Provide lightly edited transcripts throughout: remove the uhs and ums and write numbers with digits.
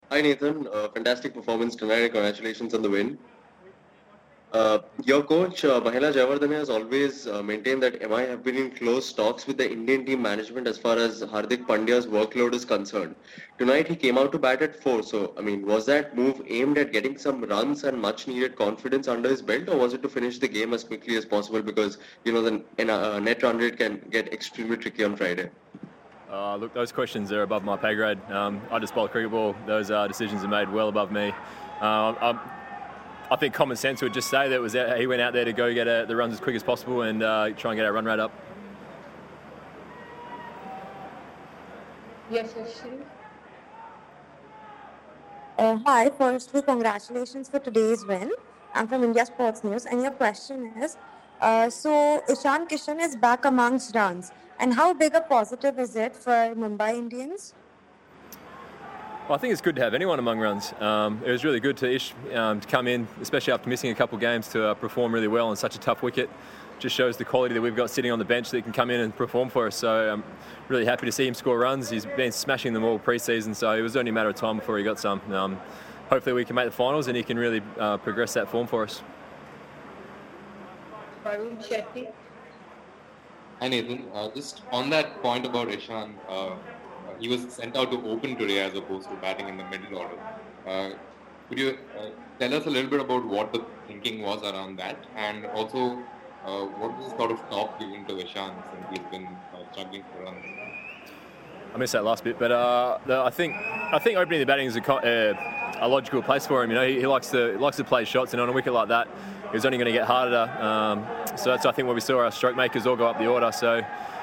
Hi Nathan, fantastic performance tonight. Congratulations on the win. Your coach Mahela Jayawardene has always maintained that MI have been in close talks with the Indian team management as far as Hardik Pandya's workload is concerned. Tonight he came out to bat at 4. So I mean, was that move aimed at getting some runs and much needed confidence under his belt, or was it to finish the game as quickly as possible because the net run rate can get extremely tricky on Friday? Look, those questions are above my pay grade. I just bowl a cricket ball. Those decisions are made well above me. I think common sense would just say that he went out there to go get the runs as quick as possible and try and get our run rate up. Yes, yes. Hi, firstly, congratulations for today's win. I'm from India Sports News, and your question is so Ishan Kishan is back amongst runs, and how big a positive is it for Mumbai Indians? Well, I think it's good to have anyone among runs. It was really good to Ish to come in, especially after missing a couple of games, to perform really well on such a tough wicket. Just shows the quality that we've got sitting on the bench that can come in and perform for us. So I'm really happy to see him score runs. He's been smashing them all pre-season, so it was only a matter of time before he got some. Hopefully we can make the finals and he can really progress that form for us. Varun Shetty. Hi Nathan, just on that point about Ishan, he was sent out to open today as opposed to batting in the middle order. Could you tell us a little bit about what the thinking was around that, and also what was the sort of top given to Ishan since he's been struggling for runs? I missed that last bit, but I think opening the batting is a logical place for him. You know, he likes to play shots, and on a wicket like that, it was only going to get harder. So that's, I think, where we saw our stroke makers all go up the order. So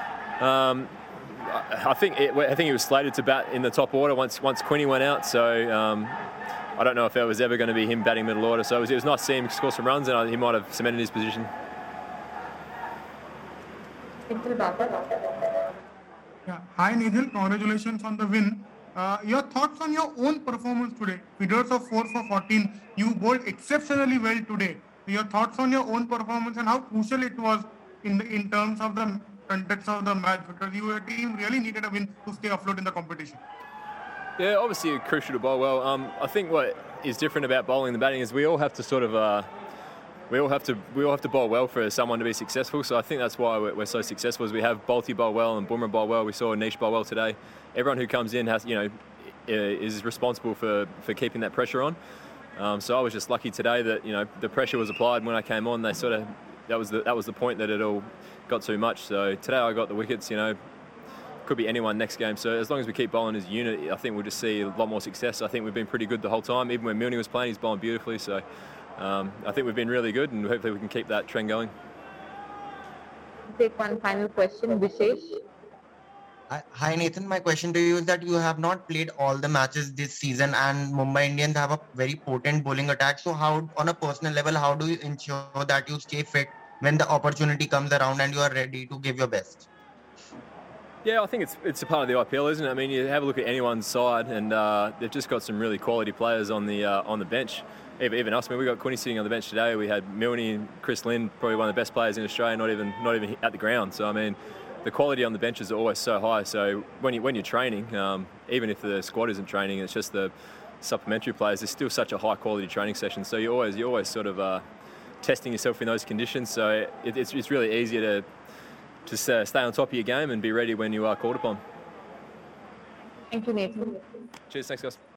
I think he was slated to bat in the top order once Quinny went out. So I don't know if it was ever going to be him batting middle order. So it was nice to see him score some runs, and he might have cemented his position. Yeah. Hi Nathan, congratulations on the win. Your thoughts on your own performance today? Figures of 4 for 14. You bowled exceptionally well today. Your thoughts on your own performance and how crucial it was in terms of the context of the match, because your team really needed a win to stay afloat in the competition. Yeah, obviously crucial to bowl well. I think what is different about bowling and batting is we all have to sort of we all have to bowl well for someone to be successful. So I think that's why we're so successful. Is we have Bolte bowl well and Bumrah bowl well. We saw Nish bowl well today. Everyone who comes in is responsible for keeping that pressure on. So I was just lucky today that the pressure was applied when I came on. That was the point that it all got too much. So today I got the wickets. Could be anyone next game. So as long as we keep bowling as a unit, I think we'll just see a lot more success. I think we've been pretty good the whole time. Even when Milne was playing, he's bowling beautifully. So I think we've been really good, and hopefully we can keep that trend going. Take one final question, Vishesh. Hi Nathan, my question to you is that you have not played all the matches this season, and Mumbai Indians have a very potent bowling attack. So how, on a personal level, how do you ensure that you stay fit when the opportunity comes around and you are ready to give your best? Yeah, I think it's a part of the IPL, isn't it? I mean, you have a look at anyone's side, and they've just got some really quality players on the bench. Even us, I mean, we got Quinny sitting on the bench today. We had Milne and Chris Lynn, probably one of the best players in Australia, not even at the ground. So I mean, the quality on the benches are always so high. So when you're training, even if the squad isn't training, it's just the supplementary players. There's still such a high quality training session. So you're always sort of testing yourself in those conditions. So it's really easier to just stay on top of your game and be ready when you are called upon. Thank you, Nathan. Cheers, thanks guys.